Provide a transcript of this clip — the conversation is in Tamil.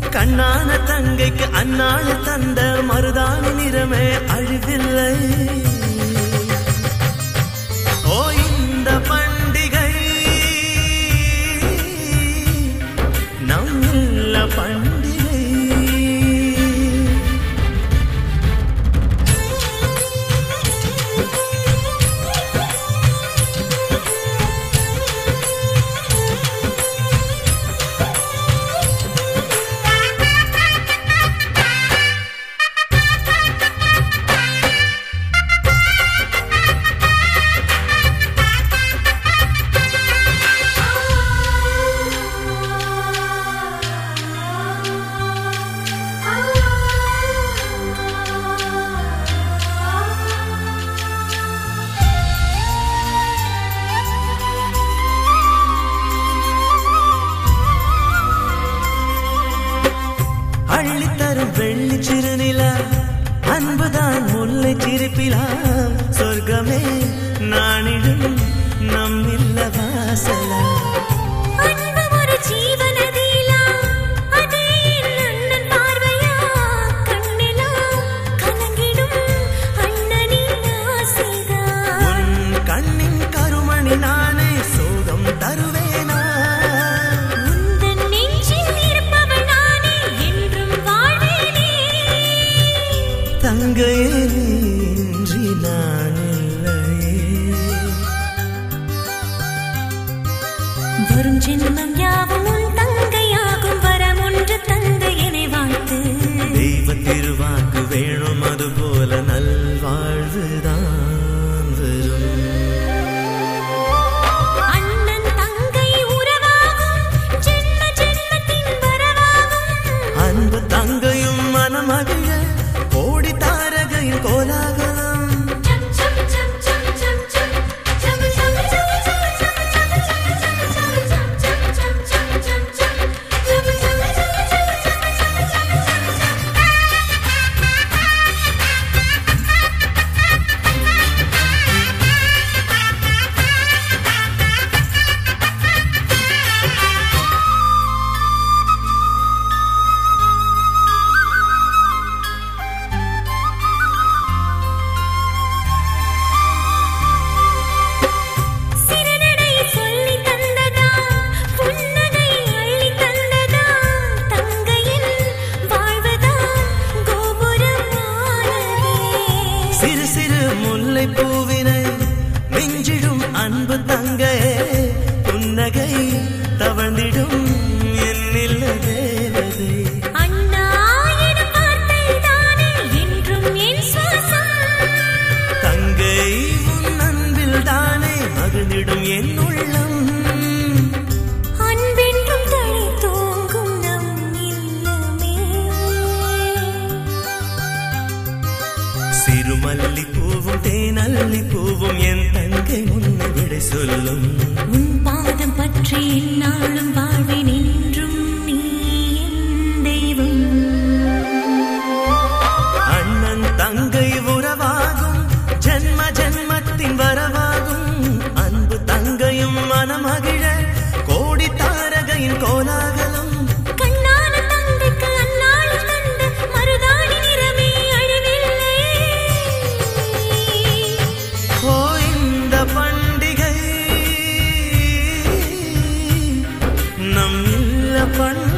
கண்ணான தங்கைக்கு அந்நாள் தந்த மருதாணி நிறமே அழிவில்லை. ஓ இந்த பண்டிகை நம் இல்ல பண்டிகை. அள்ளித்தரும் வெள்ளி சிறுநிலா அன்புதான் முல்லை சிரிப்பிலா. சொர்க்கமே நானிடும் நம்மில்ல வாசலா. அன்பு ஒரு ஜீவநதியிலா அதே அண்ணன் பார்வையா. கண்ணிலா கலங்கிடும் அண்ணனின் ஆசைதா. உன் கண்ணின் கருமணி நானே சோகம் தருவேனா. தங்கையே இன்றி நான் இல்லையே. வரும் ஜென்மம் யாவும் உன் தங்கையாகும். வரம் ஒன்று தந்தையனை வாழ்த்து. தெய்வ திருவாக்கு வேணும் அதுபோல நல்வாழ்வுதான் வரும். அண்ணன் தங்கை உறவாகும் ஜென்ம ஜென்மத்தின் வரவாகும். அன்பு தங்கையும் மனமகிழ கோடி தாரகையின் கோலாகலம். சிறு சிறு முல்லை பூவினை நெஞ்சிடும் அன்பு தங்கையே. புன்னகை தவழ்ந்திடும் என்னில்ல தேவதை. அண்ணா எனும் வார்த்தை தானே என்றும் என் சுவாசம். தங்கை உன் அன்பில் தானே மகிழ்ந்திடும் என் உள்ளம். அன்பென்றும் தழை தோங்கும் நம் இல்லமே. சிறுமல்லி பூவும் தேனல்லி பூவும் என் தங்கை உன்னை விடை சொல்லும். உன் பாதம் பற்றி என்னாலும் வாழ்வேன் என்றும் நீ என் தெய்வம். அண்ணன் தங்கை உறவாகும் ஜென்ம ஜென்மத்தின் வரவாகும். அன்பு தங்கையும் மனமகிழ கோடி தாரகையின் கோலாகலம். கண்ணான தங்கைக்கு அந்நாள் தந்த மருதாணி நிறமே அழிவில்லை. ஓ இந்த பண்டிகை நம் இல்ல பண்டிகை.